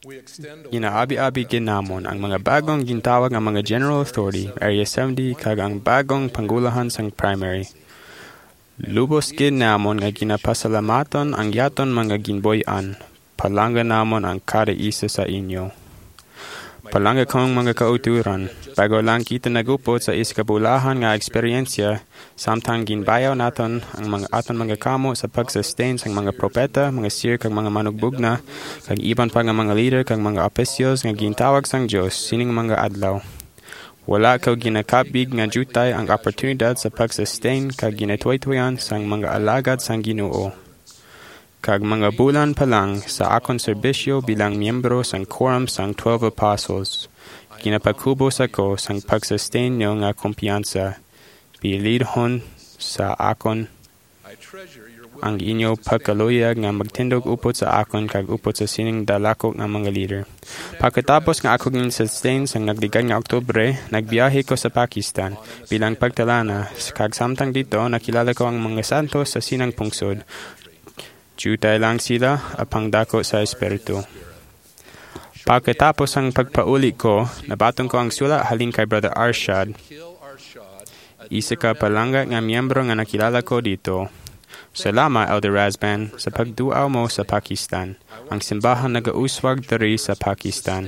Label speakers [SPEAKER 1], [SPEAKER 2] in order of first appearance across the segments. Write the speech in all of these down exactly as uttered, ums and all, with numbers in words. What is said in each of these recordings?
[SPEAKER 1] Ginaabi-abi ginamon ang mga bagong gintawag ang mga General Authority, Area seventy, kag ang bagong panggulahan sang primary. Lubos ginamon nga ginapasalamaton ang yaton mga ginboy-an. Palangga namon ang kada isa sa inyo. Palangga kong mga kauturan, bago lang kita nagupot sa iskabulahan nga eksperyensya, samtang ginbayaw naton ang mga aton mga kamo sa pag-sustain sang mga propeta, mga seer kag mga manugbugna, kag iban pa nga mga leader kag mga opisyos nga gintawag sang Dios sining mga adlaw. Wala kaw ginakabig nga jutay ang oportunidad sa pag-sustain kag ginatway-twayan sang mga alagad sang Ginoo. Kag mga bulan pa lang sa akon serbisyo bilang miyembro sang quorum sang twelve apostles, ginapakubos ako sang pag-sustain nyo nga kumpiyansa. Pilidhon sa akon ang inyo pagkaluyag nga magtindog upot sa akon kag upot sa sining dalako nga mga leader. Pagkatapos nga ako gin-sustain sang nagdigan nga Oktubre, nagbiyahe ko sa Pakistan bilang pagtalana, kag samtang dito nakilala ko ang mga santos sa sinang pungsod. Jutay lang sila apang dako sa espiritu. Pagkatapos ang pagpauli ko, nabatong ko ang sula halin kay Brother Arshad. Isa ka palangga nga miyembro nga nakilala ko dito. Salamat, Elder Razban, sa pagduaw mo sa Pakistan. Ang simbahan nagauswag diri sa Pakistan.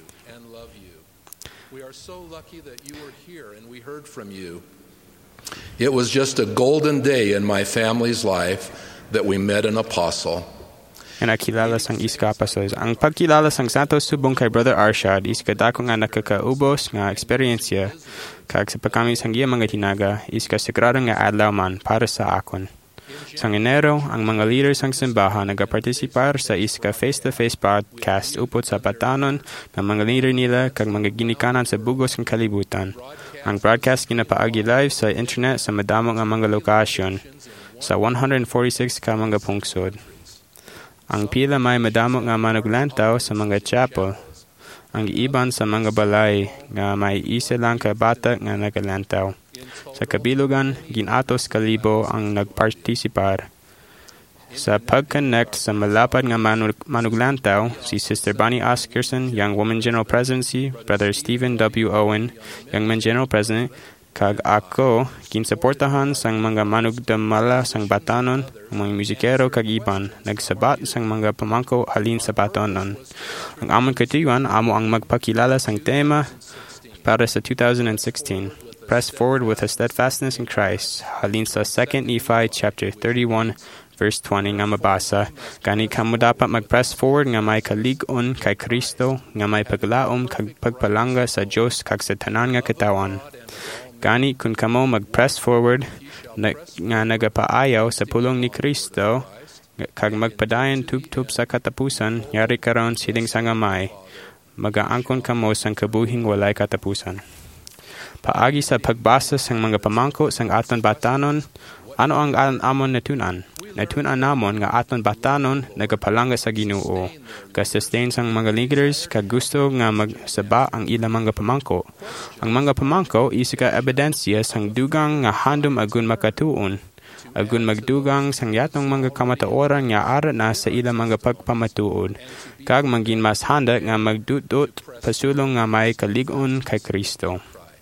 [SPEAKER 2] We are so lucky that you were here and we heard from you. It was just a golden day in my family's life that we met an apostle.
[SPEAKER 1] Nga nakilala sang iska-apostles. Ang pagkilala sang Santos subong kay Brother Arshad is kadako nga nakakaubos nga eksperyensya kag sa pagkami sang iya mga tinaga is kasagrado nga adlaw man para sa akon. Sang Enero, ang mga leaders sang simbahan nagapartisipar sa iska face-to-face podcast upot sa batanon ng mga leader nila kag mga ginikanan sa bugos ng kalibutan. Ang broadcast ginapaagi live sa internet sa madamo nga mga lokasyon sa one hundred forty-six ka mga pungsod. Ang pila may madamo nga manuglantaw sa mga chapel. Ang iban sa mga balay nga may isa lang ka bata nga nagalantaw. Sa kabilugan, ginatos kalibo ang nagpartisipar. Sa pag-connect sa malapad nga manug- manuglantaw, si Sister Bonnie Oscarson, Young Woman General Presidency, Brother Stephen W. Owen, Young Men General President, kag ako, kinsuportahan sang mga manugdamala sang batanon, ang mga musikero kag iban, nagsabat sang mga pamangko halin sa batanon. Ang amon katiyuan, amo ang magpakilala sang tema para sa two thousand sixteen. Press forward with a steadfastness in Christ, halin sa Second Nephi chapter thirty-one, verse twenty nga mabasa, gani kamo dapat mag-press forward nga may kalig-on kay Kristo, nga may paglaom kag pagpalangga sa Dios kag sa tanan nga katawan. Gani kung kamo mag-press forward na, nga nagapaayaw sa pulong ni Kristo kag magpadayon tub-tub sa katapusan, yari karon siling sa ngamay, magaangkon kamo sang kabuhing walay katapusan. Paagi sa pagbasa sang mga pamangko sang aton batanon, ano ang amon natunan? Natunan namon nga aton batanon nagapalangga sa Ginoo. Ka-sustain sang mga leaders kag gusto nga magsaba ang ilang mga pamangko. Ang mga pamangko isa ka ebidensya sang dugang nga handom agun makatuon. Agun magdugang sang yatong mga kamataoran nga ara na sa ilang mga pagpamatuod. Kag mangin mas handa nga magdudot pasulong nga may kalig-on kay Kristo.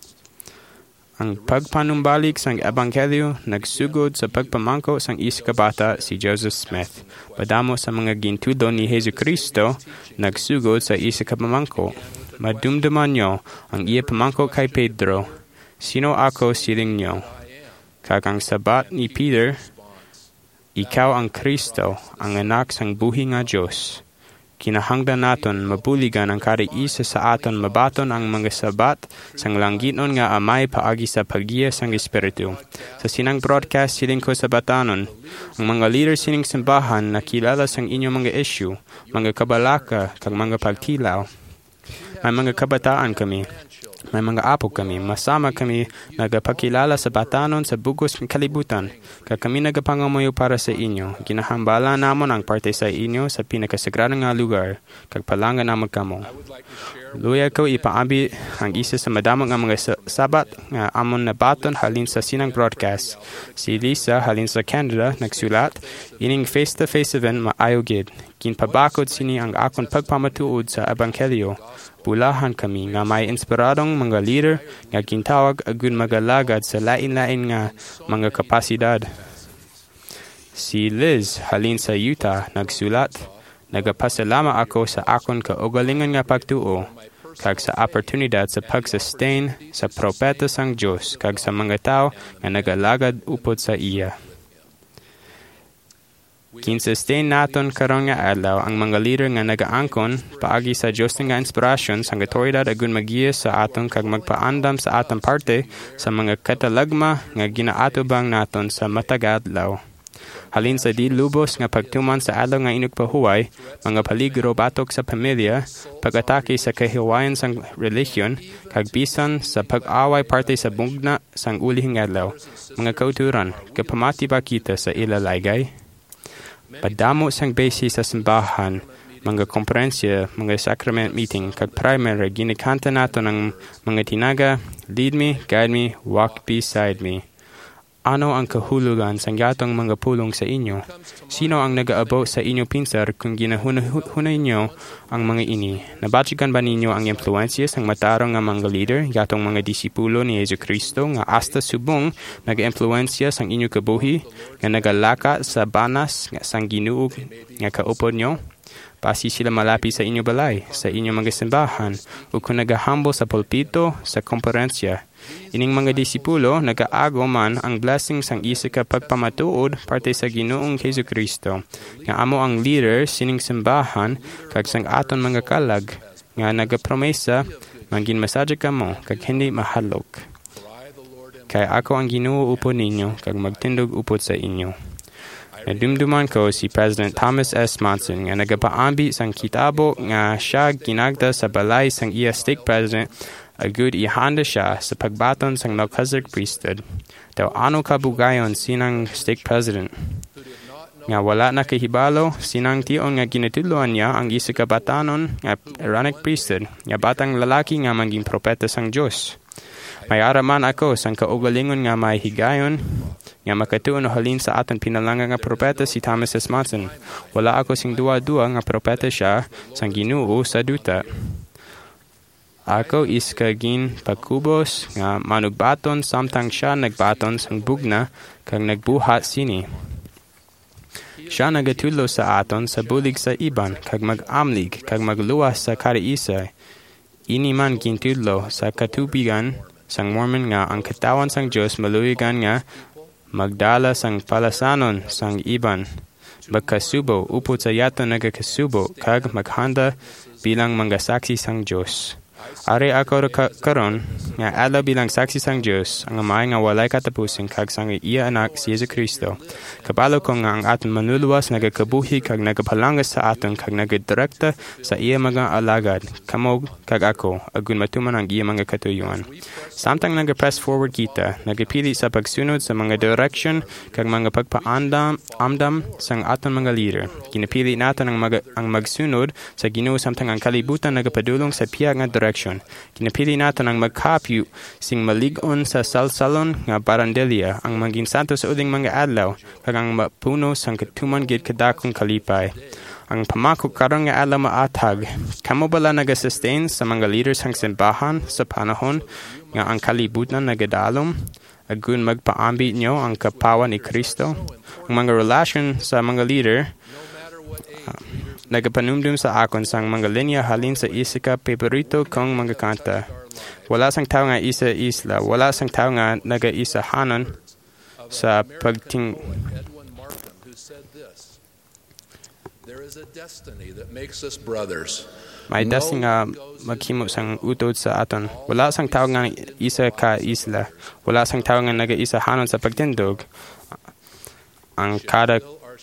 [SPEAKER 1] Ang pagpanumbalik sang ebanghelyo nagsugod sa pagpamangko sang isa ka bata si Joseph Smith. Padamo sa mga gintudo ni Hesus Kristo nagsugod sa isa ka pamangko. Madumduman nyo ang iya pamangko kay Pedro. Sino ako siling nyo? Kag ang sabat ni Peter, ikaw ang Kristo, ang anak sang buhi nga Dios. Kinahanglan naton mabuligan ang kada isa sa aton mabaton ang mga sabat sang langgiton nga amay paagi sa paggiya sang Espiritu. Sa sinang broadcast siling ko sa batanon, ang mga leader sining simbahan nakilala sang inyong mga issue, mga kabalaka, kag mga pagtilaw. May mga kabataan kami, may mga apo kami, masama kami nagapakilala sa batanon sa bugos ng kalibutan, kag kami nagapangamoyo para sa inyo. Ginahambala namon ang parte sa inyo sa pinakasagrado nga lugar, kag palangga namon kamo. Luya ko ipaabi ang isa sa madamo nga mga sabat nga amon na baton halin sa sinang broadcast. Si Lisa halin sa Canada nagsulat, ining face-to-face event maayo gid. Ginpabakod sini ang akon pagpamatuod sa ebanghelyo. Bulahan kami nga may inspiradong mga leader nga gintawag agun magalagad sa lain-lain nga mga kapasidad. Si Liz halin sa Utah nagsulat, nagapasalama ako sa akon kaugalingon nga pagtuo kag sa oportunidad sa pag-sustain sa propeta sang Dios kag sa mga tao nga nagalagad upod sa iya. Kinsustain naton karon nga adlaw ang mga leader nga nagaangkon paagi sa Dios nga inspirasyon sang otoridad agun magiya sa aton kag magpaandam sa atong parte sa mga katalagma nga ginaatubang naton sa matag adlaw. Halin sa di lubos nga pagtuman sa adlaw nga inugpahuway, mga paligro batok sa pamilya, pag-atake sa kahiwayan sang relihiyon, kag bisan sa pag-away parte sa bugna sang ulihing adlaw. Mga kauturan, kapamati ba kita sa ilalaygay? Padamo sang base sa simbahan, mga komprensya, mga sacrament meeting, kag primary, ginikanta nato ng mga tinaga, lead me, guide me, walk beside me. Ano ang kahulugan sang yatong mga pulong sa inyo? Sino ang nag-aabot sa inyo pinsar kung ginahunay nyo ang mga ini? Nabatsikan ba ninyo ang impluensya sang matarong nga mga leader, yatong mga disipulo ni Yesu Cristo nga hasta subong nag-impluensya sang inyo kabuhi, nga nagalaka sa banas nga sang Ginoo nga kaupod nyo? Pasi sila malapi sa inyo balay, sa inyo mga simbahan, o kung nagahambol sa pulpito, sa komperensya. Ining mga disipulo, nagaago man ang blessing sang isa ka pagpamatuod parte sa Ginoong Hesus Kristo. Nga amo ang leader sining simbahan, kag sang aton mga kalag, nga nagapromesa, mangin masadya ka mo, kag hindi mahalok. Kaya ako ang Ginoo upod ninyo, kag magtindog upod sa inyo. Nadumduman ko si President Thomas S. Monson nga nagapaambi sang kitabo nga siya ginagda sa balay sang iya stake president agud ihanda siya sa pagbaton sang Melchizedek priesthood. Daw ano kabugayon sinang stake president. Nga wala na kahibalo, sinang tion nga ginatudloan niya ang isa ka batanon nga Aaronic priesthood, nga batang lalaki nga maging propeta sang Dios. May araman ako sang kaugalingon nga may higayon, nga makatuon halin sa aton pinalanga nga propeta si Thomas S. Monson. Wala ako sing duwa-duwa nga propeta siya sang Ginoo sa duta. Ako is kagin pagkubos nga manugbaton samtang siya nagbaton sang bugna kag nagbuhat sini. Siya nagatudlo sa aton sa bulig sa iban kag mag-amlig kag magluwas sa kariisa. Ini man gintudlo sa katubigan sang Mormon nga ang katawan sang Dios maluwigan nga magdala sang palasanon sang iban, magkasubo upod sa yato nagakasubo, kag maghanda bilang mga saksi sang Diyos. Ari ako karon nga adlaw bilang saksi sang Diyos, ang amay nga walay katapusin kag sang iya anak si Yesu Kristo. Kabalo ko nga ang aton manluluwas nagakabuhi kag nagapalangas sa aton kag nagadirekta sa iya mga alagad, kamog kag ako, agun matuman ang iya mga katuyuan. Samtang nag-press forward kita, nagapili sa pagsunod sa mga direction kag mga pagpaandam amdam sang aton mga leader. Ginapili naton ang, mag, ang magsunod sa Ginoo samtang ang kalibutan nagapadulong sa piya nga direction. Kinapili natin ang magkapyu sing maligon sa salsalon nga barandelya ang maging santo sa uling mga adlaw kag ang mapuno sang katuman gid kadakong kalipay. Ang pamako karon nga adlaw maatag, kamo bala nagasustain sa mga leaders sang simbahan sa panahon nga ang kalibutan nagadalom agun magpaambi nyo ang kapawan ni Kristo. Ang mga relasyon sa mga leader uh, nagapanumdum sa akon sang mga linya halin sa isa ka paborito kong mga kanta. Wala sang tao nga isa isla, wala sang tao nga naga-isa hanon sa pagting... May destiny nga maghimo sang utod sa aton. Wala sang tao nga isa ka isla, wala sang tao nga naga-isa hanon sa pagtindog. Ang kada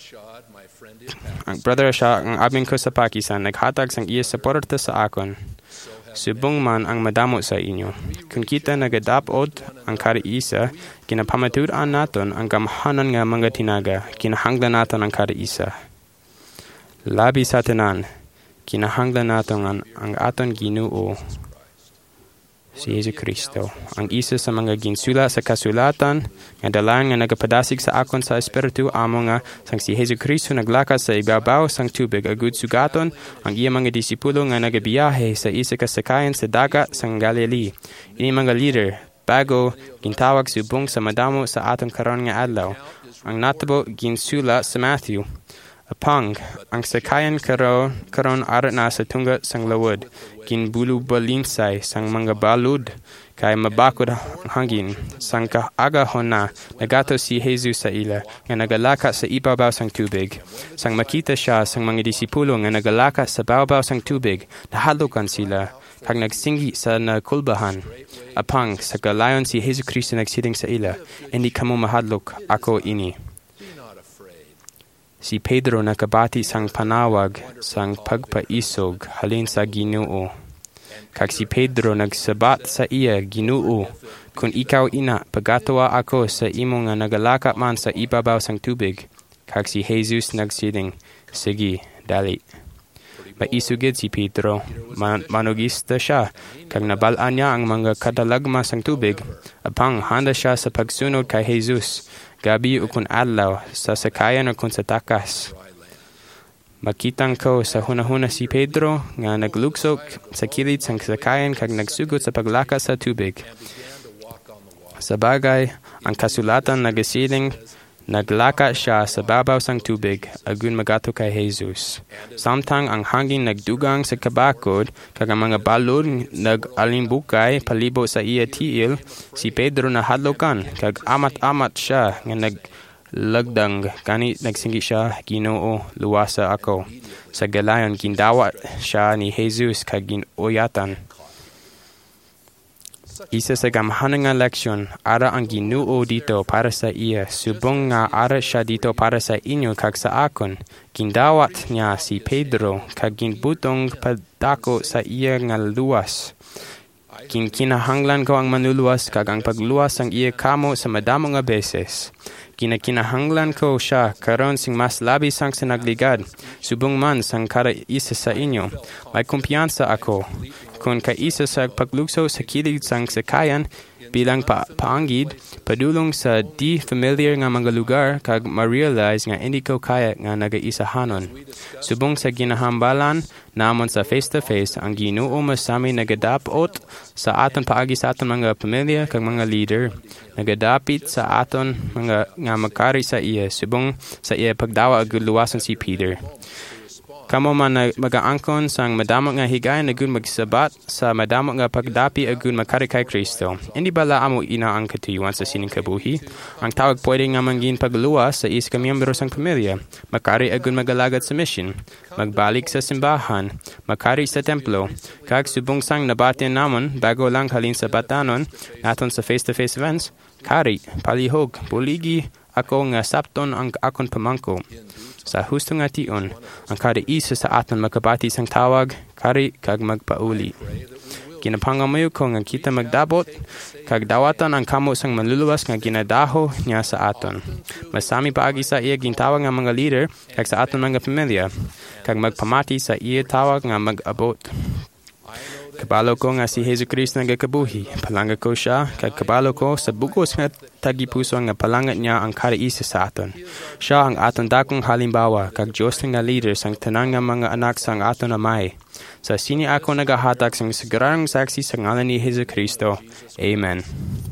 [SPEAKER 1] Ang brother siya, ang abing ko sa Pakistan, naghatag sang iya suporta sa akon. Subong man ang madamo sa inyo. Kung kita nagadapod ang kariisa, kinapamatud-an naton ang gamahanan nga mga tinaga, kinahanglan naton ang kariisa. Labi sa tanan, kinahanglan naton ang, ang aton Ginoo si Hesus Kristo. Ang isa sa mga ginsula sa kasulatan, nga dalan nga nagapadasig sa akon sa Espiritu amo nga sang si Hesus Kristo naglakas sa ibabaw sang tubig agud sugaton ang iya mga disipulo nga nagabiyahe sa isa ka sakayan sa dagat sang Galilee. Ini mga leader bago gintawag subong sa madamo sa aton karon nga adlaw. Ang natabo ginsula sa Matthew. Apang, ang sakayan karon karon ara na sa tungga sang lawod, ginbulubalinsay sang mga balud, kay mabakod ang hangin, sang kaagahon na, nagato si Jesus sa ila, nga nagalaka sa ibabaw sang tubig. Sang makita siya sang mga disipulo nga nagalaka sa babaw sang tubig, nahalukan sila, kag nagsinggi sa nakulbahan. Apang, sa galayon si Jesus Kristo nagsiling sa ila, hindi kamo mahadlok, ako ini. Si Pedro nakabati sang panawag sang pagpaisog halin sa Ginoo. Kag si Pedro nagsabat sa iya, Ginoo, kung ikaw ina, pagatawa ako sa imo nga nagalaka man sa ibabaw sang tubig. Kag si Jesus nagsiling, sige, dali. Maisugid si Pedro, man manugista siya, kag nabalaan niya ang mga kadalagma sang tubig. Apang handa siya sa pagsunod kay Jesus. Gabi ukon adlaw, sa sakayan ukon sa takas. Makitang ko sa hunahuna si Pedro nga naglugsok sa kilid sang sakayan kag nagsugot sa paglakas sa tubig. Sa bagay, ang kasulatan nagasiling, naglaka siya sa babaw sang tubig agun magato kay Jesus. Samtang ang hangin nagdugang sa kabakod kag ang mga balon nag-alimbukay palibo sa iya tiil, si Pedro nahadlokan kag amat-amat siya nga naglagdang kani nagsinggi siya, Ginoo, luwasa ako. Sa galayon gindawat siya ni Jesus kag ginuyatan. Isa sa gamhanang nga leksyon, ara ang Ginoo dito para sa iya, subong nga ara siya dito para sa inyo kag sa akon. Gindawat niya si Pedro kag ginbutong padako sa iya nga luwas. Kinkinahanglan ko ang manuluwas kag ang pagluwas ang iya kamo sa madamo nga beses. Kinakinahanglan ko siya karon sing mas labi sang sinagligad, subong man sang kada isa sa inyo. May kumpiyansa ako. Kung kaisa sa paglugso sa kilid sang sakayan bilang pa paanggid, padulong sa di familiar nga mga lugar kag ma-realize nga hindi ko kaya nga nagaisahanon. Subong sa ginahambalan namon sa face-to-face, ang Ginoo masami nagadapot sa aton paagi sa aton mga pamilya kag mga leader. Nagadapit sa aton mga nga magkari sa iya, subong sa iya pagdawa ag luwasan si Peter. Kamo man na mag-aangkon sang madamo nga higayon agun magsabat sa madamo nga pagdapi agun makari kay Kristo. Hindi bala amo ina ang katuyuan sa sining kabuhi. Ang tawag pwede nga manggin pagluwas sa is ka miyembro sang pamilya. Makari agun magalagad sa mission. Magbalik sa simbahan. Makari sa templo. Kag subong sang nabatin namon bago lang halin sa batanon naton sa face-to-face events. Kari, palihog, buligi, ako nga sapton ang akon pamangko. Sa husto nga tion, ang kada isa sa aton magkabati sang tawag, kari kag magpauli. Kinapangamayo ko nga kita magdabot, kag dawatan ang kamo sang manluluwas nga ginadaho niya sa aton. Masami paagi sa iya gintawag nga mga leader, kag sa aton mga pamilya, kag magpamati sa iya tawag nga mag-abot. Kabalo ko nga si Hesus Kristo nagakabuhi. Palanga ko siya, kag kabalo ko sa bugos nga tagipuso nga palangat niya ang kada isa sa aton. Siya ang aton dakong halimbawa, kag Diyos nga leader sang tanan nga mga anak sang aton amay. Sa sini ako nagahatag sang sigurang saksi sa ngalan ni Hesus Kristo. Amen.